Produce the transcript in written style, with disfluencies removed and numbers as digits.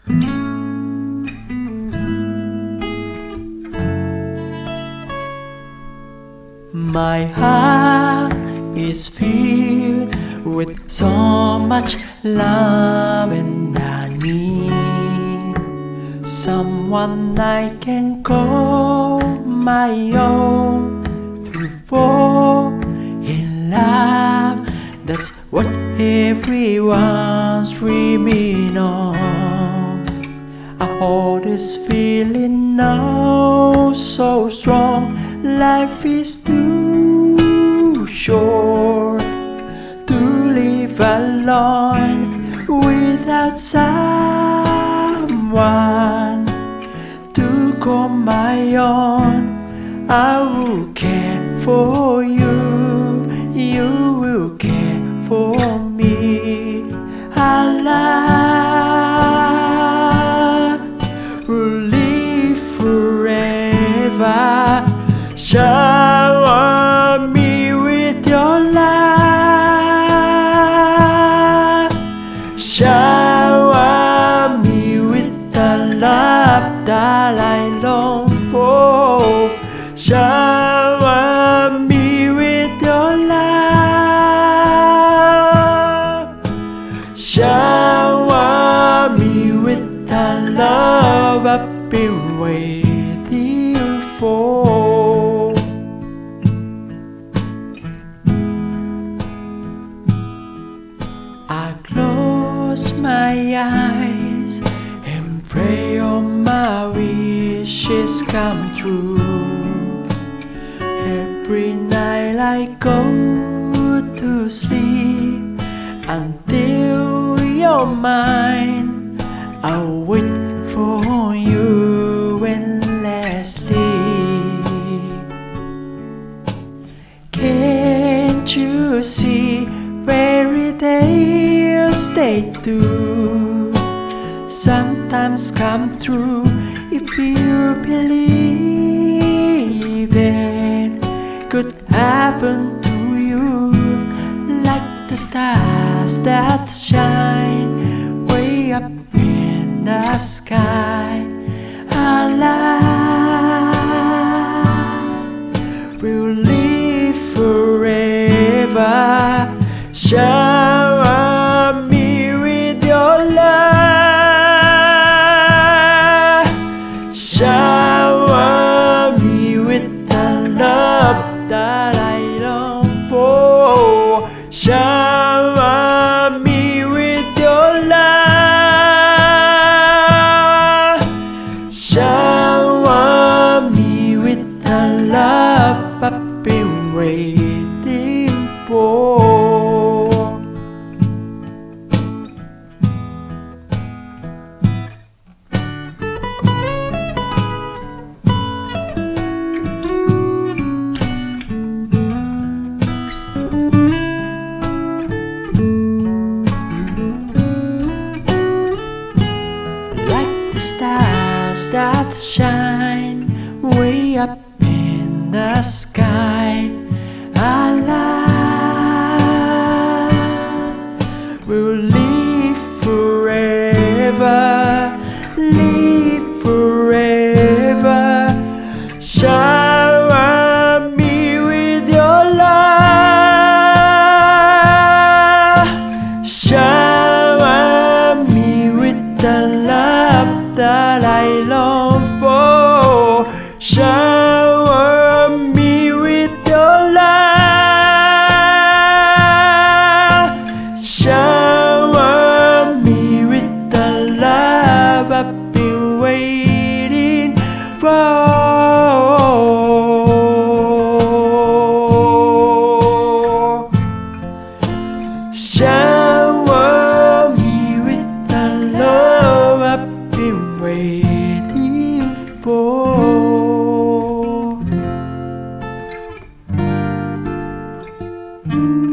My heart is filled with so much love, and I need someone I can call my own to fall in love. That's what everyone's dreaming of. I hold this feeling now so strong. Life is too short to live alone without someone to call my own. I will care for you, you will care for me. Our love will live forever. Shower me with your love. Shower me with the love that I long for. Shower me with your love. Shower me with the love I've been waiting for. I close my eyes and pray all my wishes come true. Every night I go to sleep until you're mine. I'll wait for you endlessly. Can't you see fairy tales they do sometimes come true if you believe it could happen to you, like the stars that shine way up in the sky. Our love will live forever. Shower me with your love. Shower me with the love that I long for. Shower me with your love. Shower me with the love I've been waiting for. Stars that shine way up in the sky. Our love will live forever, live forever. Shower me with your love. Shower me with the love that I long for. Shower me with your love. Shower me with the love I've been waiting for. Shower me with the love I've been waiting for.